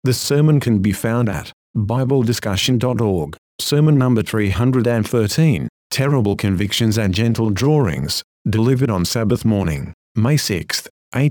The sermon can be found at BibleDiscussion.org. Sermon number 313, Terrible Convictions and Gentle Drawings, delivered on Sabbath morning, May 6,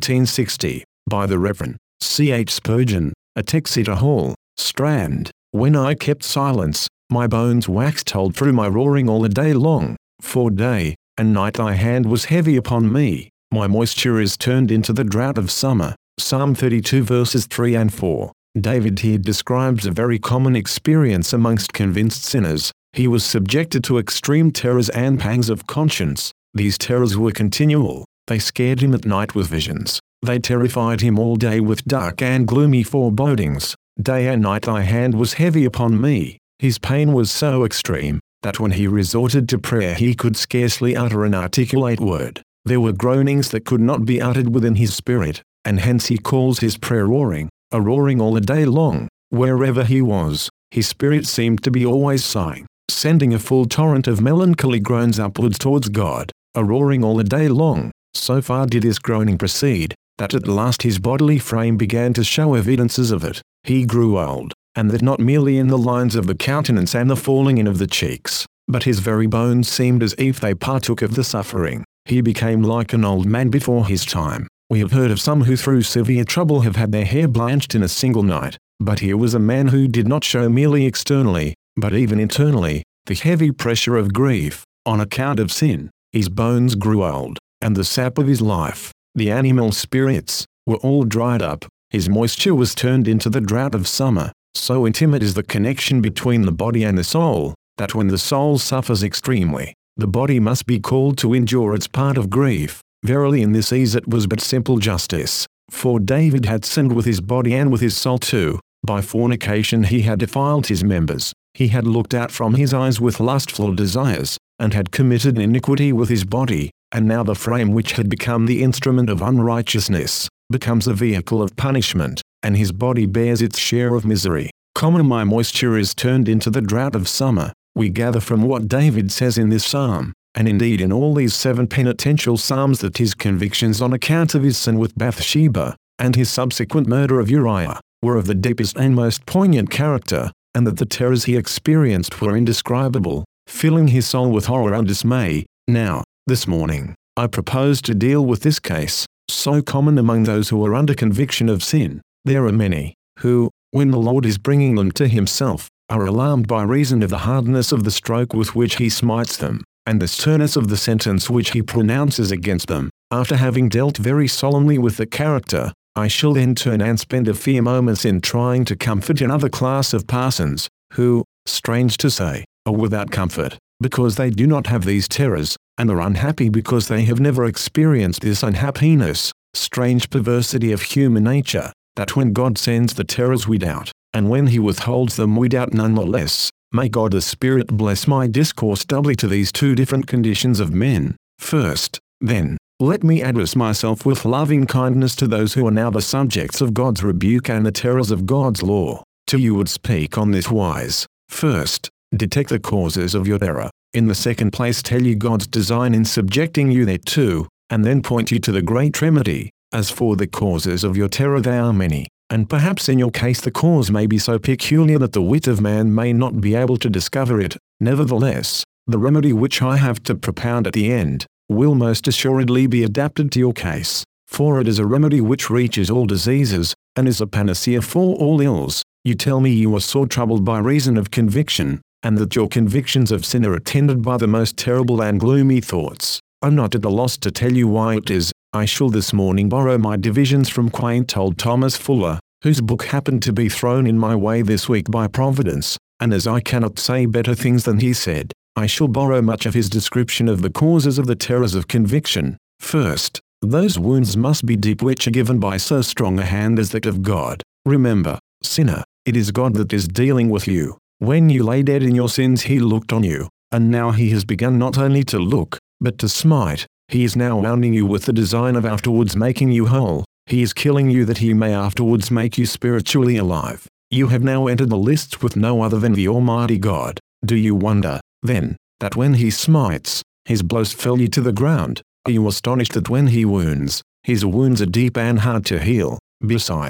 1860, by the Reverend C. H. Spurgeon, at Exeter Hall, Strand. When I kept silence, my bones waxed old through my roaring all the day long, for day and night thy hand was heavy upon me, my moisture is turned into the drought of summer. Psalm 32 verses 3 and 4. David here describes a very common experience amongst convinced sinners. He was subjected to extreme terrors and pangs of conscience. These terrors were continual. They scared him at night with visions. They terrified him all day with dark and gloomy forebodings. Day and night thy hand was heavy upon me. His pain was so extreme that when he resorted to prayer he could scarcely utter an articulate word. There were groanings that could not be uttered within his spirit, and hence he calls his prayer roaring, a roaring all the day long. Wherever he was, his spirit seemed to be always sighing, sending a full torrent of melancholy groans upwards towards God, a roaring all the day long. So far did his groaning proceed, that at last his bodily frame began to show evidences of it. He grew old, and that not merely in the lines of the countenance and the falling in of the cheeks, but his very bones seemed as if they partook of the suffering. He became like an old man before his time. We have heard of some who through severe trouble have had their hair blanched in a single night, but here was a man who did not show merely externally, but even internally, the heavy pressure of grief, on account of sin. His bones grew old, and the sap of his life, the animal spirits, were all dried up. His moisture was turned into the drought of summer. So intimate is the connection between the body and the soul, that when the soul suffers extremely, the body must be called to endure its part of grief. Verily in this ease it was but simple justice, for David had sinned with his body and with his soul too. By fornication he had defiled his members, he had looked out from his eyes with lustful desires, and had committed iniquity with his body, and now the frame which had become the instrument of unrighteousness, becomes a vehicle of punishment, and his body bears its share of misery. My moisture is turned into the drought of summer. We gather from what David says in this psalm, and indeed in all these 7 penitential psalms, that his convictions on account of his sin with Bathsheba, and his subsequent murder of Uriah, were of the deepest and most poignant character, and that the terrors he experienced were indescribable, filling his soul with horror and dismay. Now, this morning, I propose to deal with this case, so common among those who are under conviction of sin. There are many, who, when the Lord is bringing them to himself, are alarmed by reason of the hardness of the stroke with which he smites them, and the sternness of the sentence which he pronounces against them. After having dealt very solemnly with the character, I shall then turn and spend a few moments in trying to comfort another class of parsons, who, strange to say, are without comfort, because they do not have these terrors, and are unhappy because they have never experienced this unhappiness. Strange perversity of human nature, that when God sends the terrors we doubt, and when he withholds them we doubt none the less. May God the Spirit bless my discourse doubly to these 2 different conditions of men. First, then, let me address myself with loving kindness to those who are now the subjects of God's rebuke and the terrors of God's law. To you would speak on this wise. First, detect the causes of your error. In the second place tell you God's design in subjecting you thereto, and then point you to the great remedy. As for the causes of your terror, they are many, and perhaps in your case the cause may be so peculiar that the wit of man may not be able to discover it. Nevertheless, the remedy which I have to propound at the end, will most assuredly be adapted to your case, for it is a remedy which reaches all diseases, and is a panacea for all ills. You tell me you are sore troubled by reason of conviction, and that your convictions of sin are attended by the most terrible and gloomy thoughts. I'm not at a loss to tell you why it is. I shall this morning borrow my divisions from quaint old Thomas Fuller, whose book happened to be thrown in my way this week by Providence, and as I cannot say better things than he said, I shall borrow much of his description of the causes of the terrors of conviction. First, those wounds must be deep which are given by so strong a hand as that of God. Remember, sinner, it is God that is dealing with you. When you lay dead in your sins he looked on you, and now he has begun not only to look, but to smite. He is now wounding you with the design of afterwards making you whole. He is killing you that he may afterwards make you spiritually alive. You have now entered the lists with no other than the Almighty God. Do you wonder, then, that when he smites, his blows fell you to the ground? Are you astonished that when he wounds, his wounds are deep and hard to heal? Besides,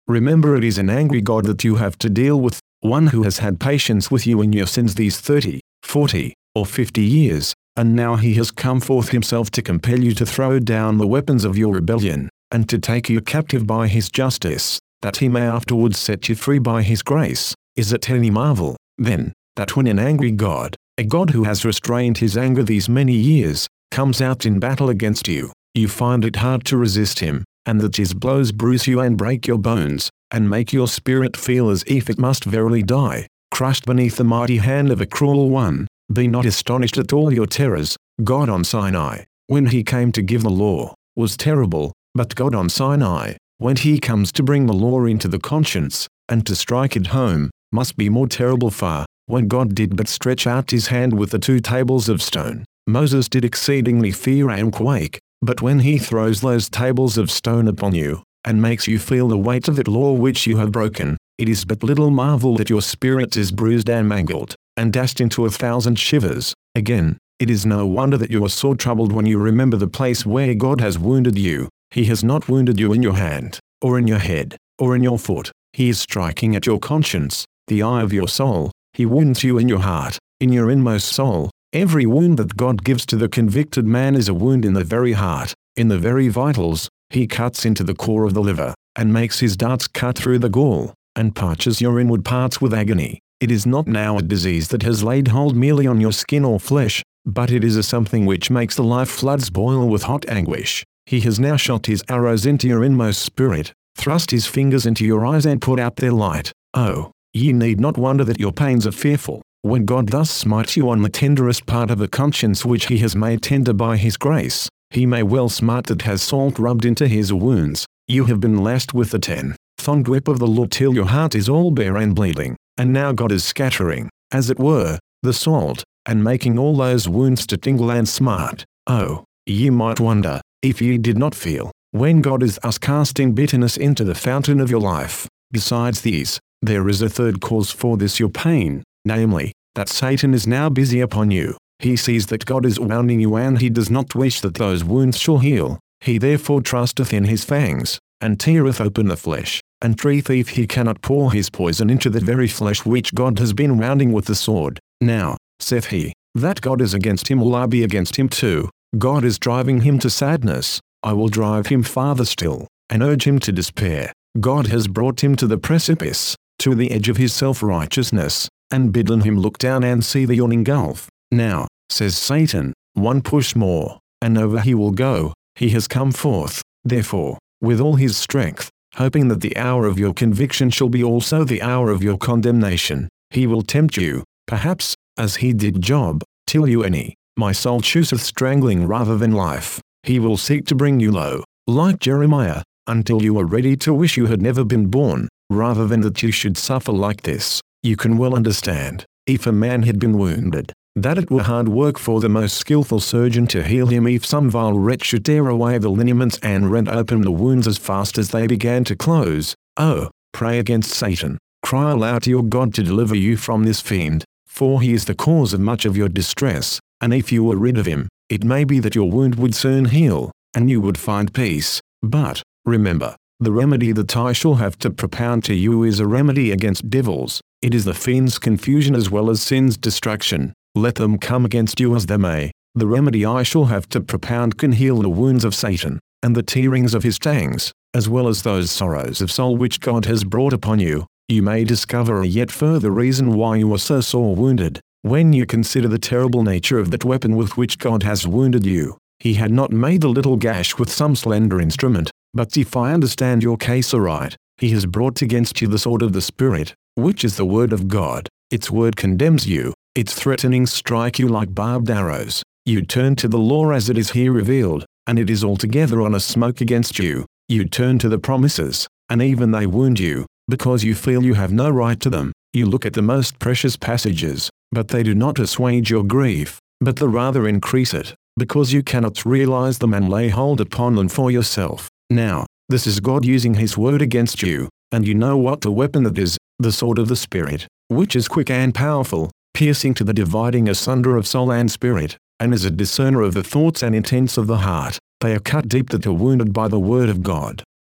Remember, it is an angry God that you have to deal with, one who has had patience with you in your sins these 30, 40, or 50 years, and now he has come forth himself to compel you to throw down the weapons of your rebellion, and to take you captive by his justice, that he may afterwards set you free by his grace. Is it any marvel, then, that when an angry God, a God who has restrained his anger these many years, comes out in battle against you, you find it hard to resist him, and that his blows bruise you and break your bones, and make your spirit feel as if it must verily die, crushed beneath the mighty hand of a cruel one? Be not astonished at all your terrors. God on Sinai, when he came to give the law, was terrible, but God on Sinai, when he comes to bring the law into the conscience, and to strike it home, must be more terrible far. When God did but stretch out his hand with the 2 tables of stone, Moses did exceedingly fear and quake, but when he throws those tables of stone upon you, and makes you feel the weight of that law which you have broken, it is but little marvel that your spirit is bruised and mangled, and dashed into 1,000 shivers. Again, it is no wonder that you are sore troubled when you remember the place where God has wounded you. He has not wounded you in your hand, or in your head, or in your foot. He is striking at your conscience, the eye of your soul. He wounds you in your heart, in your inmost soul. Every wound that God gives to the convicted man is a wound in the very heart, in the very vitals. He cuts into the core of the liver, and makes his darts cut through the gall, and parches your inward parts with agony. It is not now a disease that has laid hold merely on your skin or flesh, but it is a something which makes the life floods boil with hot anguish. He has now shot his arrows into your inmost spirit, thrust his fingers into your eyes and put out their light. Oh, ye need not wonder that your pains are fearful, when God thus smites you on the tenderest part of a conscience which he has made tender by his grace. He may well smite that has salt rubbed into his wounds. You have been lashed with the 10-thong grip of the law till your heart is all bare and bleeding, and now God is scattering, as it were, the salt, and making all those wounds to tingle and smart. Oh, ye might wonder, if ye did not feel, when God is thus casting bitterness into the fountain of your life. Besides these, there is a third cause for this your pain, namely, that Satan is now busy upon you. He sees that God is wounding you and he does not wish that those wounds shall heal. He therefore trusteth in his fangs, and teareth open the flesh, and treateth if he cannot pour his poison into the very flesh which God has been wounding with the sword. Now, saith he, that God is against him, will I be against him too. God is driving him to sadness, I will drive him farther still, and urge him to despair. God has brought him to the precipice, to the edge of his self-righteousness, and bidden him look down and see the yawning gulf. Now, says Satan, one push more, and over he will go. He has come forth, therefore, with all his strength, hoping that the hour of your conviction shall be also the hour of your condemnation. He will tempt you, perhaps, as he did Job, till you my soul chooseth strangling rather than life. He will seek to bring you low, like Jeremiah, until you are ready to wish you had never been born, rather than that you should suffer like this. You can well understand, if a man had been wounded, that it were hard work for the most skillful surgeon to heal him if some vile wretch should tear away the lineaments and rend open the wounds as fast as they began to close. Oh, pray against Satan, cry aloud to your God to deliver you from this fiend, for he is the cause of much of your distress, and if you were rid of him, it may be that your wound would soon heal, and you would find peace. But, remember, the remedy that I shall have to propound to you is a remedy against devils. It is the fiend's confusion as well as sin's destruction. Let them come against you as they may, the remedy I shall have to propound can heal the wounds of Satan, and the tearings of his fangs, as well as those sorrows of soul which God has brought upon you. You may discover a yet further reason why you are so sore wounded, when you consider the terrible nature of that weapon with which God has wounded you. He had not made the little gash with some slender instrument, but if I understand your case aright, he has brought against you the sword of the Spirit, which is the word of God. Its word condemns you. Its threatenings strike you like barbed arrows. You turn to the law as it is here revealed, and it is altogether on a smoke against you. You turn to the promises, and even they wound you, because you feel you have no right to them. You look at the most precious passages, but they do not assuage your grief, but the rather increase it, because you cannot realize them and lay hold upon them for yourself. Now, this is God using his word against you, and you know what the weapon that is, the sword of the Spirit, which is quick and powerful, piercing to the dividing asunder of soul and spirit, and is a discerner of the thoughts and intents of the heart. They are cut deep that are wounded by the word of God.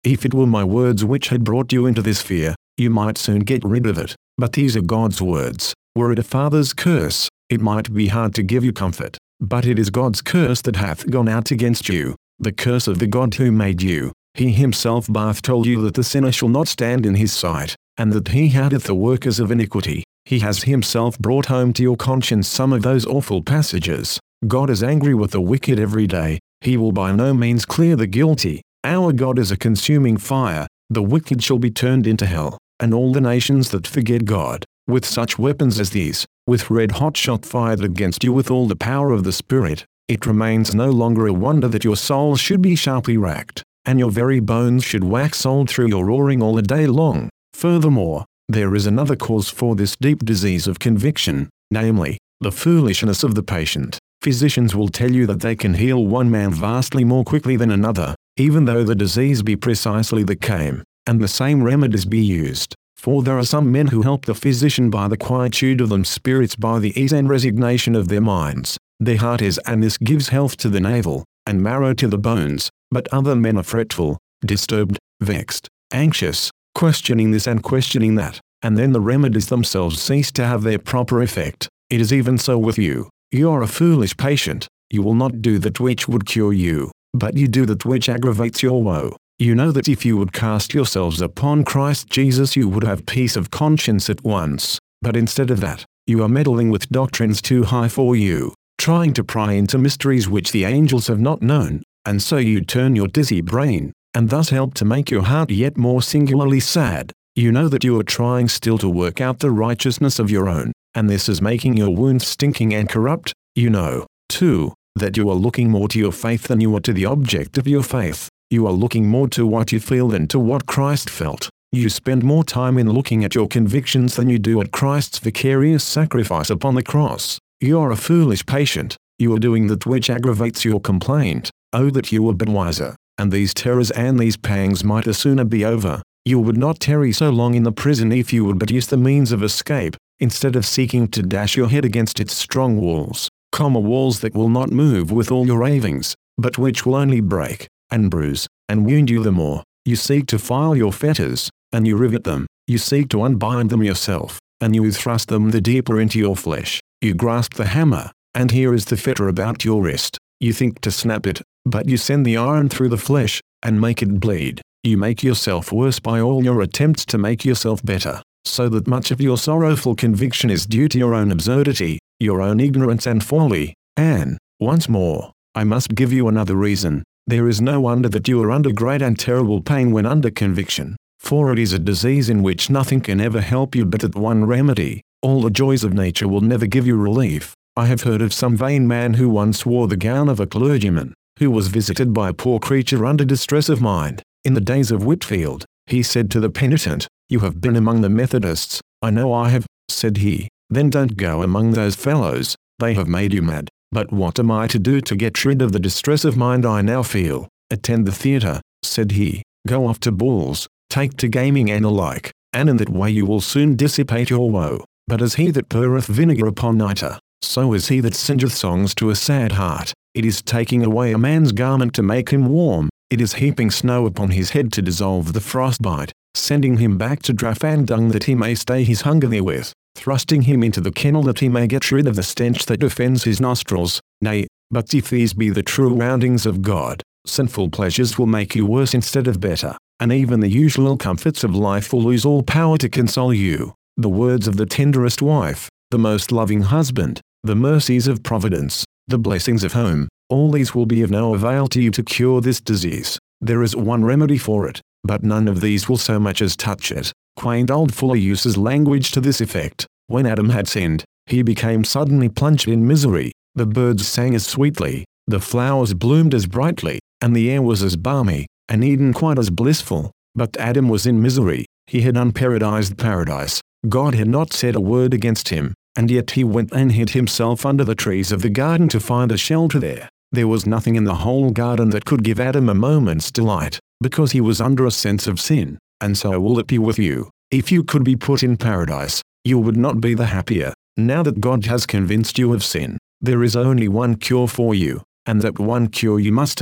If it were my words which had brought you into this fear, you might soon get rid of it. But these are God's words. Were it a father's curse, it might be hard to give you comfort. But it is God's curse that hath gone out against you, the curse of the God who made you. He himself hath told you that the sinner shall not stand in his sight, and that he hateth the workers of iniquity. He has himself brought home to your conscience some of those awful passages. God is angry with the wicked every day. He will by no means clear the guilty. Our God is a consuming fire. The wicked shall be turned into hell, and all the nations that forget God, with such weapons as these, with red-hot shot fired against you with all the power of the Spirit. It remains no longer a wonder that your soul should be sharply racked, and your very bones should wax old through your roaring all the day long. Furthermore, there is another cause for this deep disease of conviction, namely, the foolishness of the patient. Physicians will tell you that they can heal one man vastly more quickly than another, even though the disease be precisely the same, and the same remedies be used. For there are some men who help the physician by the quietude of them spirits, by the ease and resignation of their minds. Their heart is, and this gives health to the navel, and marrow to the bones. But other men are fretful, disturbed, vexed, anxious, questioning this and questioning that, and then the remedies themselves cease to have their proper effect. It is even so with you. You are a foolish patient. You will not do that which would cure you, but you do that which aggravates your woe. You know that if you would cast yourselves upon Christ Jesus you would have peace of conscience at once, but instead of that, you are meddling with doctrines too high for you, trying to pry into mysteries which the angels have not known, and so you turn your dizzy brain, and thus help to make your heart yet more singularly sad. You know that you are trying still to work out the righteousness of your own, and this is making your wounds stinking and corrupt. You know, too, that you are looking more to your faith than you are to the object of your faith. You are looking more to what you feel than to what Christ felt. You spend more time in looking at your convictions than you do at Christ's vicarious sacrifice upon the cross. You are a foolish patient. You are doing that which aggravates your complaint. Oh, that you were but wiser, and these terrors and these pangs might as sooner be over. You would not tarry so long in the prison if you would but use the means of escape, instead of seeking to dash your head against its strong walls, walls that will not move with all your ravings, but which will only break, and bruise, and wound you the more. You seek to file your fetters, and you rivet them. You seek to unbind them yourself, and you thrust them the deeper into your flesh. You grasp the hammer, and here is the fetter about your wrist. You think to snap it, but you send the iron through the flesh, and make it bleed. You make yourself worse by all your attempts to make yourself better, so that much of your sorrowful conviction is due to your own absurdity, your own ignorance and folly. And, once more, I must give you another reason. There is no wonder that you are under great and terrible pain when under conviction, for it is a disease in which nothing can ever help you but that one remedy. All the joys of nature will never give you relief. I have heard of some vain man who once wore the gown of a clergyman, who was visited by a poor creature under distress of mind. In the days of Whitfield, he said to the penitent, "You have been among the Methodists." "I know I have," said he. "Then don't go among those fellows, they have made you mad." "But what am I to do to get rid of the distress of mind I now feel?" "Attend the theatre," said he. "Go off to balls, take to gaming and the like, and in that way you will soon dissipate your woe. But as he that poureth vinegar upon nitre, so is he that singeth songs to a sad heart. It is taking away a man's garment to make him warm. It is heaping snow upon his head to dissolve the frostbite, sending him back to draff and dung that he may stay his hunger therewith, thrusting him into the kennel that he may get rid of the stench that offends his nostrils. Nay, but if these be the true roundings of God, sinful pleasures will make you worse instead of better, and even the usual comforts of life will lose all power to console you. The words of the tenderest wife, the most loving husband, the mercies of providence, the blessings of home, all these will be of no avail to you to cure this disease. There is one remedy for it, but none of these will so much as touch it. Quaint old Fuller uses language to this effect. When Adam had sinned, he became suddenly plunged in misery. The birds sang as sweetly, the flowers bloomed as brightly, and the air was as balmy, and Eden quite as blissful. But Adam was in misery. He had unparadised paradise. God had not said a word against him, and yet he went and hid himself under the trees of the garden to find a shelter there. There was nothing in the whole garden that could give Adam a moment's delight, because he was under a sense of sin, and so will it be with you. If you could be put in paradise, you would not be the happier. Now that God has convinced you of sin, there is only one cure for you, and that one cure you must have.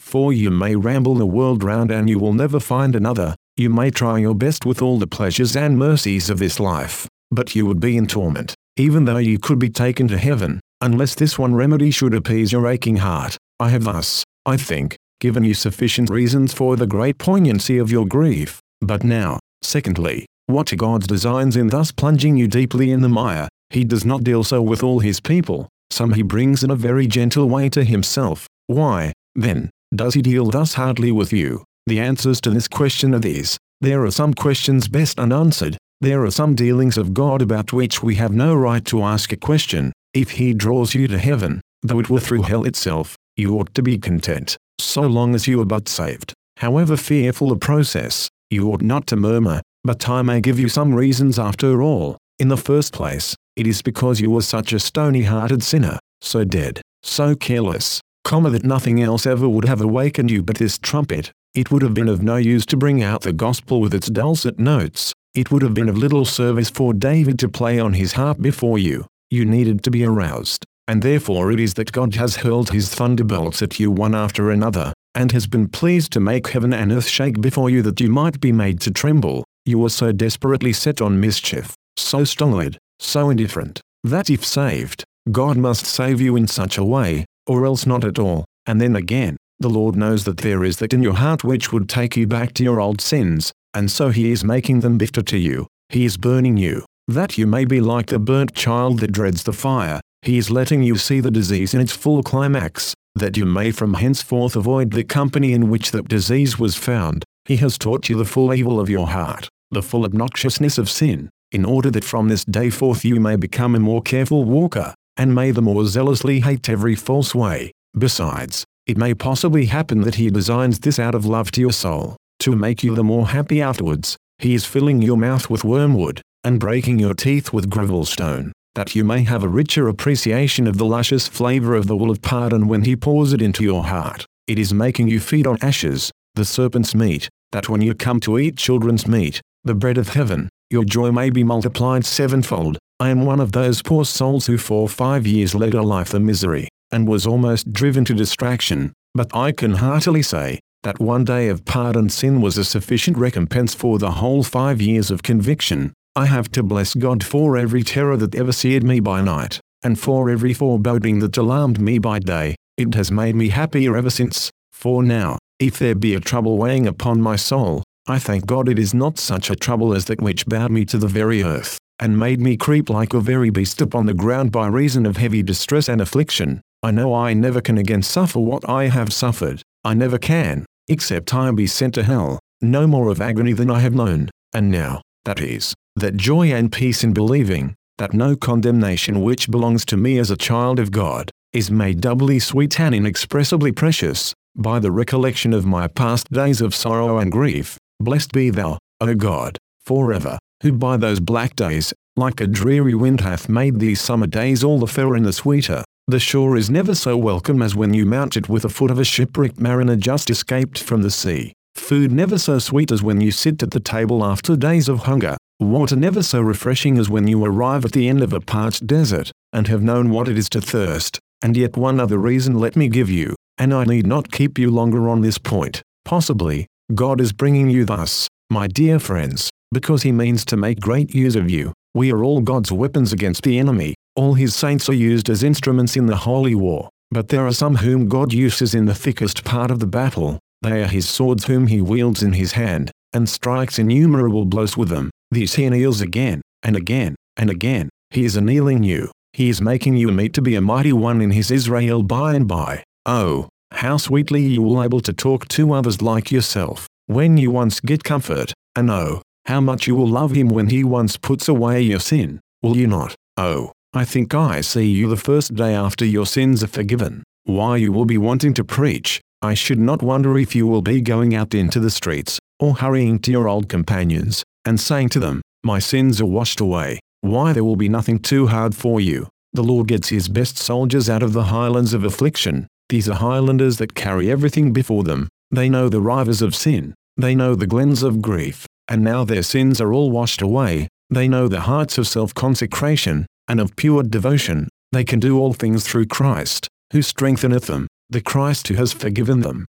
For you may ramble the world round and you will never find another. You may try your best with all the pleasures and mercies of this life, but you would be in torment, even though you could be taken to heaven, unless this one remedy should appease your aching heart. I have thus, I think, given you sufficient reasons for the great poignancy of your grief. But now, secondly, what are God's designs in thus plunging you deeply in the mire? He does not deal so with all his people. Some he brings in a very gentle way to himself. Why, then, does he deal thus hardly with you? The answers to this question are these. There are some questions best unanswered. There are some dealings of God about which we have no right to ask a question. If he draws you to heaven, though it were through hell itself, you ought to be content, so long as you are but saved. However fearful the process, you ought not to murmur, but I may give you some reasons after all. In the first place, it is because you were such a stony-hearted sinner, so dead, so careless, that nothing else ever would have awakened you but this trumpet. It would have been of no use to bring out the gospel with its dulcet notes. It would have been of little service for David to play on his harp before you. You needed to be aroused, and therefore it is that God has hurled his thunderbolts at you one after another, and has been pleased to make heaven and earth shake before you that you might be made to tremble. You were so desperately set on mischief, so stolid, so indifferent, that if saved, God must save you in such a way, or else not at all. And then again, the Lord knows that there is that in your heart which would take you back to your old sins, and so he is making them bitter to you. He is burning you, that you may be like the burnt child that dreads the fire. He is letting you see the disease in its full climax, that you may from henceforth avoid the company in which that disease was found. He has taught you the full evil of your heart, the full obnoxiousness of sin, in order that from this day forth you may become a more careful walker, and may the more zealously hate every false way. Besides, it may possibly happen that he designs this out of love to your soul, to make you the more happy afterwards. He is filling your mouth with wormwood, and breaking your teeth with gravelstone, that you may have a richer appreciation of the luscious flavor of the wool of pardon when he pours it into your heart. It is making you feed on ashes, the serpent's meat, that when you come to eat children's meat, the bread of heaven, your joy may be multiplied sevenfold. I am one of those poor souls who for 5 years led a life of misery, and was almost driven to distraction, but I can heartily say, that one day of pardoned sin was a sufficient recompense for the whole 5 years of conviction. I have to bless God for every terror that ever seared me by night, and for every foreboding that alarmed me by day. It has made me happier ever since, for now, if there be a trouble weighing upon my soul, I thank God it is not such a trouble as that which bowed me to the very earth, and made me creep like a very beast upon the ground by reason of heavy distress and affliction. I know I never can again suffer what I have suffered. I never can, except I be sent to hell. No more of agony than I have known. And now, that is, that joy and peace in believing, that no condemnation which belongs to me as a child of God, is made doubly sweet and inexpressibly precious, by the recollection of my past days of sorrow and grief. Blessed be thou, O God, forever, who by those black days, like a dreary wind hath made these summer days all the fairer and the sweeter. The shore is never so welcome as when you mount it with the foot of a shipwrecked mariner just escaped from the sea. Food never so sweet as when you sit at the table after days of hunger. Water never so refreshing as when you arrive at the end of a parched desert, and have known what it is to thirst. And yet one other reason let me give you, and I need not keep you longer on this point. Possibly, God is bringing you thus, my dear friends, because he means to make great use of you. We are all God's weapons against the enemy. All his saints are used as instruments in the holy war, but there are some whom God uses in the thickest part of the battle. They are his swords whom he wields in his hand, and strikes innumerable blows with them. These he anneals again, and again, and again. He is annealing you. He is making you meet to be a mighty one in his Israel by and by. Oh, how sweetly you will be able to talk to others like yourself, when you once get comfort, and oh, how much you will love him when he once puts away your sin. Will you not? Oh, I think I see you the first day after your sins are forgiven. Why, you will be wanting to preach. I should not wonder if you will be going out into the streets, or hurrying to your old companions, and saying to them, my sins are washed away. Why, there will be nothing too hard for you. The Lord gets his best soldiers out of the highlands of affliction. These are highlanders that carry everything before them. They know the rivers of sin. They know the glens of grief. And now their sins are all washed away. They know the heights of self-consecration, and of pure devotion. They can do all things through Christ, who strengtheneth them, the Christ who has forgiven them.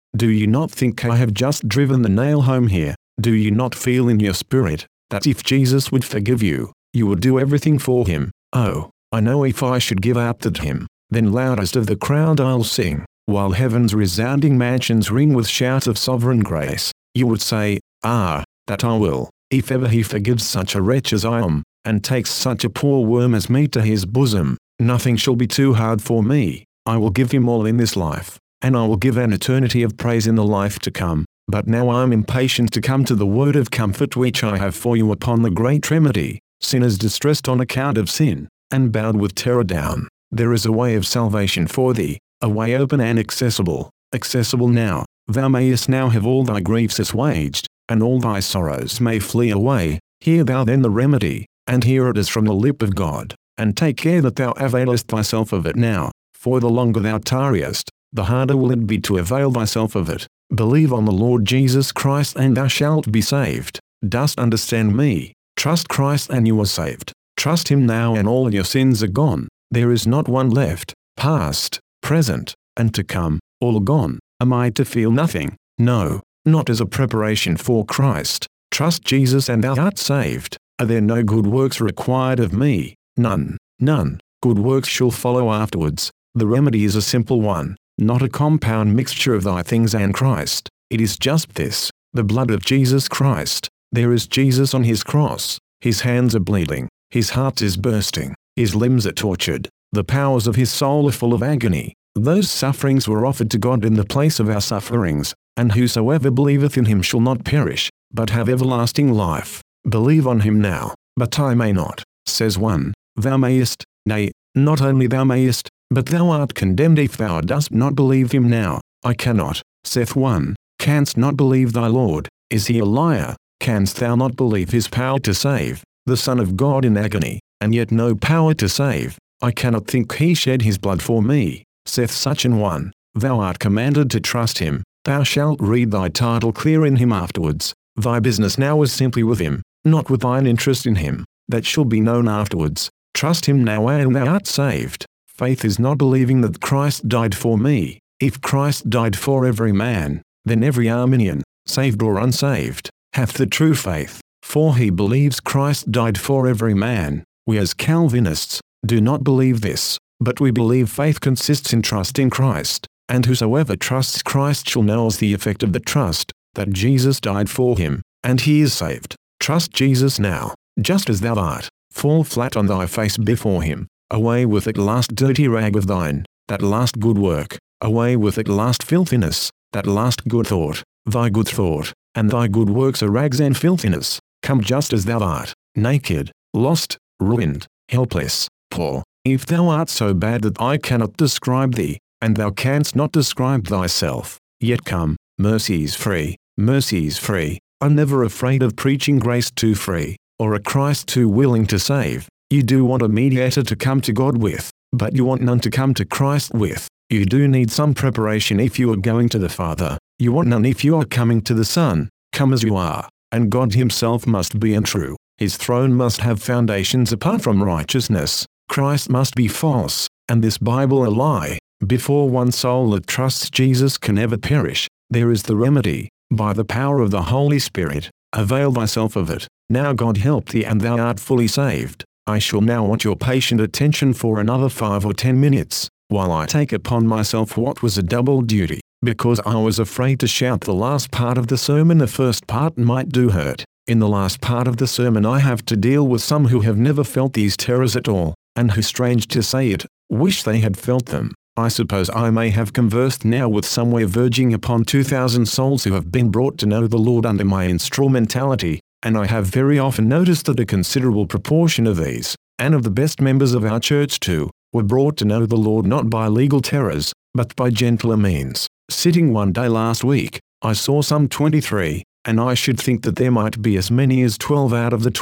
Do you not think I have just driven the nail home here? Do you not feel in your spirit that if Jesus would forgive you, you would do everything for him? Oh, I know if I should give out that hymn, then loudest of the crowd I'll sing, while heaven's resounding mansions ring with shouts of sovereign grace. You would say, ah, that I will, if ever he forgives such a wretch as I am, and takes such a poor worm as me to his bosom. Nothing shall be too hard for me. I will give him all in this life, and I will give an eternity of praise in the life to come. But now I am impatient to come to the word of comfort which I have for you upon the great remedy. Sinners distressed on account of sin, and bowed with terror down. There is a way of salvation for thee, a way open and accessible now. Thou mayest now have all thy griefs assuaged, and all thy sorrows may flee away. Hear thou then the remedy, and hear it as from the lip of God, and take care that thou availest thyself of it now, for the longer thou tarriest, the harder will it be to avail thyself of it. Believe on the Lord Jesus Christ and thou shalt be saved. Dost understand me? Trust Christ and you are saved. Trust him now and all your sins are gone. There is not one left, past, present, and to come, all gone. Am I to feel nothing? No, not as a preparation for Christ. Trust Jesus and thou art saved. Are there no good works required of me? None, none. Good works shall follow afterwards. The remedy is a simple one, not a compound mixture of thy things and Christ. It is just this, the blood of Jesus Christ. There is Jesus on his cross. His hands are bleeding. His heart is bursting. His limbs are tortured. The powers of his soul are full of agony. Those sufferings were offered to God in the place of our sufferings, and whosoever believeth in him shall not perish, but have everlasting life. Believe on him now. But I may not, says one. Thou mayest, nay, not only thou mayest, but thou art condemned if thou dost not believe him now. I cannot, saith one. Canst not believe thy Lord? Is he a liar? Canst thou not believe his power to save, the Son of God in agony, and yet no power to save? I cannot think he shed his blood for me, saith such an one. Thou art commanded to trust him. Thou shalt read thy title clear in him afterwards. Thy business now is simply with him, not with thine interest in him. That shall be known afterwards. Trust him now and thou art saved. Faith is not believing that Christ died for me. If Christ died for every man, then every Arminian, saved or unsaved, hath the true faith, for he believes Christ died for every man. We as Calvinists do not believe this, but we believe faith consists in trusting Christ, and whosoever trusts Christ shall know as the effect of the trust, that Jesus died for him, and he is saved. Trust Jesus now, just as thou art. Fall flat on thy face before him. Away with that last dirty rag of thine, that last good work. Away with that last filthiness, that last good thought. Thy good thought, and thy good works are rags and filthiness. Come just as thou art, naked, lost, ruined, helpless, poor. If thou art so bad that I cannot describe thee, and thou canst not describe thyself, yet come, mercy's free, mercy's free. I'm never afraid of preaching grace too free, or a Christ too willing to save. You do want a mediator to come to God with, but you want none to come to Christ with. You do need some preparation if you are going to the Father. You want none if you are coming to the Son. Come as you are, and God himself must be untrue. His throne must have foundations apart from righteousness. Christ must be false, and this Bible a lie. Before one soul that trusts Jesus can ever perish, there is the remedy, by the power of the Holy Spirit. Avail thyself of it. Now God help thee and thou art fully saved. I shall now want your patient attention for another 5 or 10 minutes, while I take upon myself what was a double duty, because I was afraid to shout the last part of the sermon. The first part might do hurt. In the last part of the sermon I have to deal with some who have never felt these terrors at all, and who, strange to say it, wish they had felt them. I suppose I may have conversed now with somewhere verging upon 2,000 souls who have been brought to know the Lord under my instrumentality, and I have very often noticed that a considerable proportion of these, and of the best members of our church too, were brought to know the Lord not by legal terrors, but by gentler means. Sitting one day last week, I saw some 23, and I should think that there might be as many as 12 out of the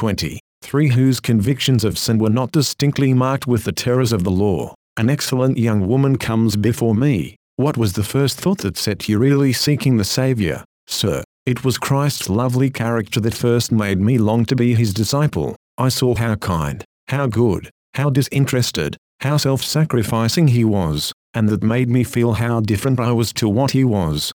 23 whose convictions of sin were not distinctly marked with the terrors of the law. An excellent young woman comes before me. What was the first thought that set you really seeking the Savior, sir? It was Christ's lovely character that first made me long to be his disciple. I saw how kind, how good, how disinterested, how self-sacrificing he was, and that made me feel how different I was to what he was.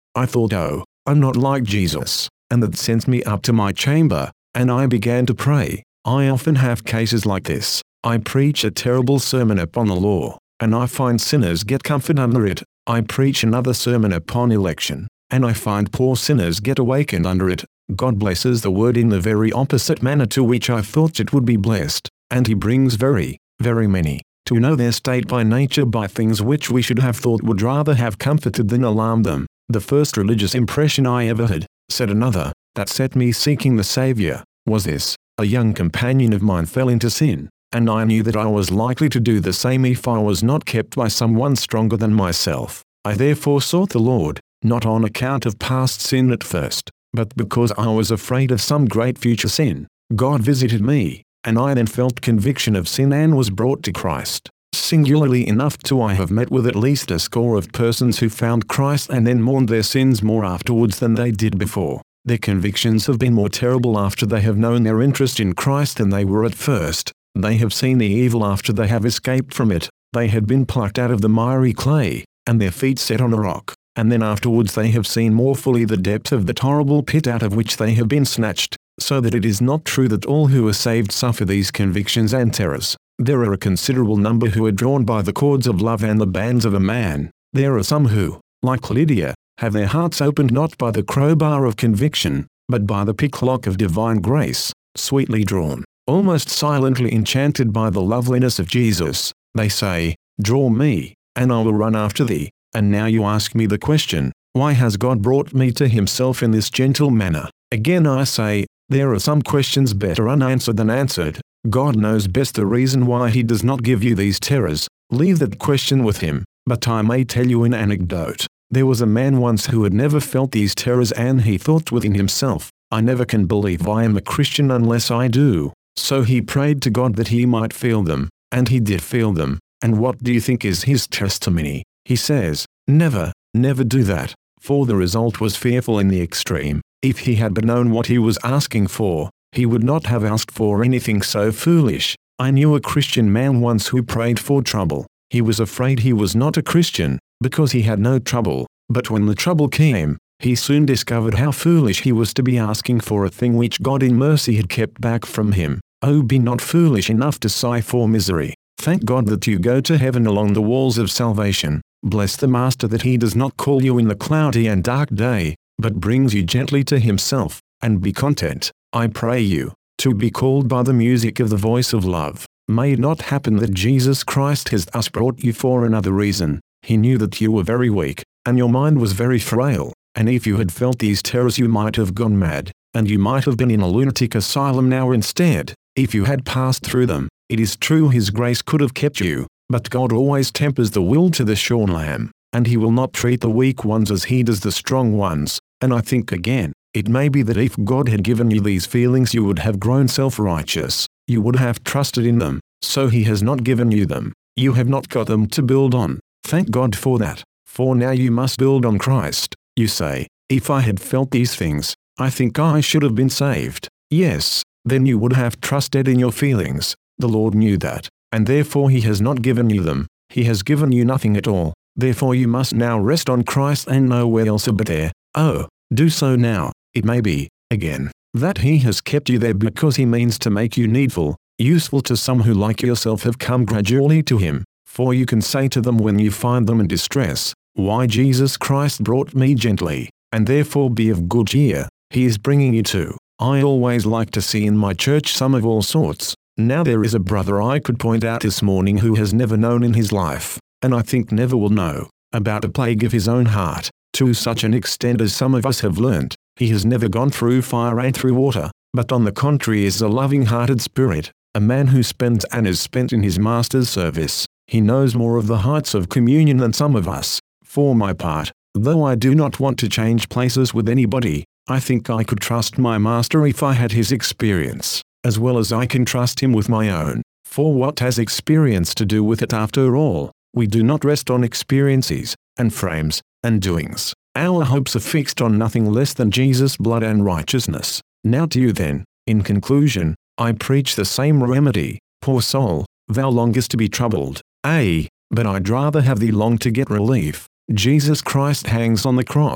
I thought, oh, I'm not like Jesus, and that sent me up to my chamber, and I began to pray. I often have cases like this. I preach a terrible sermon upon the law, and I find sinners get comfort under it. I preach another sermon upon election, and I find poor sinners get awakened under it. God blesses the word in the very opposite manner to which I thought it would be blessed, and he brings very, very many to know their state by nature by things which we should have thought would rather have comforted than alarmed them. The first religious impression I ever had, said another, that set me seeking the Saviour, was this: a young companion of mine fell into sin, and I knew that I was likely to do the same if I was not kept by someone stronger than myself. I therefore sought the Lord, not on account of past sin at first, but because I was afraid of some great future sin. God visited me, and I then felt conviction of sin and was brought to Christ. Singularly enough too, I have met with at least a score of persons who found Christ and then mourned their sins more afterwards than they did before. Their convictions have been more terrible after they have known their interest in Christ than they were at first. They have seen the evil after they have escaped from it. They had been plucked out of the miry clay, and their feet set on a rock, and then afterwards they have seen more fully the depth of the horrible pit out of which they have been snatched. So that it is not true that all who are saved suffer these convictions and terrors. There are a considerable number who are drawn by the cords of love and the bands of a man. There are some who, like Lydia, have their hearts opened not by the crowbar of conviction, but by the picklock of divine grace, sweetly drawn, almost silently enchanted by the loveliness of Jesus. They say, "Draw me, and I will run after thee." And now you ask me the question, why has God brought me to himself in this gentle manner? Again I say, there are some questions better unanswered than answered. God knows best the reason why he does not give you these terrors. Leave that question with him. But I may tell you an anecdote. There was a man once who had never felt these terrors, and he thought within himself, I never can believe I am a Christian unless I do. So he prayed to God that he might feel them, and he did feel them. And what do you think is his testimony? He says, never, never do that, for the result was fearful in the extreme. If he had but known what he was asking for, he would not have asked for anything so foolish. I knew a Christian man once who prayed for trouble. He was afraid he was not a Christian, because he had no trouble, but when the trouble came, he soon discovered how foolish he was to be asking for a thing which God in mercy had kept back from him. Oh, be not foolish enough to sigh for misery. Thank God that you go to heaven along the walls of salvation. Bless the Master that he does not call you in the cloudy and dark day, but brings you gently to himself, and be content, I pray you, to be called by the music of the voice of love. May it not happen that Jesus Christ has thus brought you for another reason. He knew that you were very weak, and your mind was very frail, and if you had felt these terrors you might have gone mad, and you might have been in a lunatic asylum now instead. If you had passed through them, it is true his grace could have kept you, but God always tempers the will to the shorn lamb, and he will not treat the weak ones as he does the strong ones. And I think again, it may be that if God had given you these feelings you would have grown self-righteous, you would have trusted in them, so he has not given you them. You have not got them to build on. Thank God for that, for now you must build on Christ. You say, if I had felt these things, I think I should have been saved. Yes, then you would have trusted in your feelings. The Lord knew that, and therefore he has not given you them. He has given you nothing at all. Therefore you must now rest on Christ and nowhere else but there. Oh, do so now. It may be, again, that he has kept you there because he means to make you needful, useful to some who like yourself have come gradually to him. For you can say to them when you find them in distress, why Jesus Christ brought me gently, and therefore be of good cheer, he is bringing you to. I always like to see in my church some of all sorts. Now there is a brother I could point out this morning who has never known in his life, and I think never will know, about a plague of his own heart, to such an extent as some of us have learnt. He has never gone through fire and through water, but on the contrary is a loving-hearted spirit, a man who spends and is spent in his Master's service. He knows more of the heights of communion than some of us. For my part, though I do not want to change places with anybody, I think I could trust my Master if I had his experience, as well as I can trust him with my own. For what has experience to do with it after all? We do not rest on experiences, and frames, and doings. Our hopes are fixed on nothing less than Jesus' blood and righteousness. Now to you then, in conclusion, I preach the same remedy. Poor soul, thou longest to be troubled. Ay, but I'd rather have thee long to get relief. Jesus Christ hangs on the cross.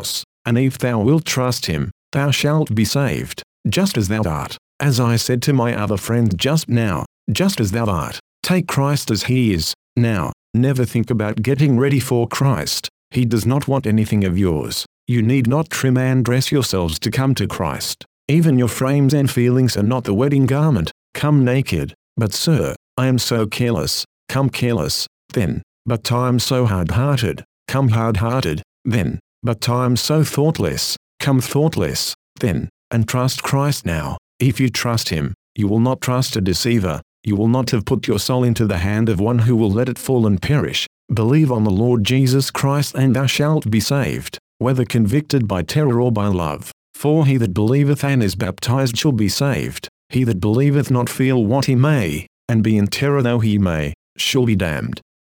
and if thou wilt trust him, thou shalt be saved, just as thou art. As I said to my other friend just now, just as thou art. Take Christ as he is. Now, never think about getting ready for Christ. He does not want anything of yours. You need not trim and dress yourselves to come to Christ. Even your frames and feelings are not the wedding garment. Come naked. But sir, I am so careless. Come careless, then. But I am so hard-hearted. Come hard-hearted, then. But I am so thoughtless. Come thoughtless, then. And trust Christ now. If you trust him, you will not trust a deceiver. You will not have put your soul into the hand of one who will let it fall and perish. Believe on the Lord Jesus Christ and thou shalt be saved, whether convicted by terror or by love. For he that believeth and is baptized shall be saved. He that believeth not feel what he may, and be in terror though he may, shall be damned.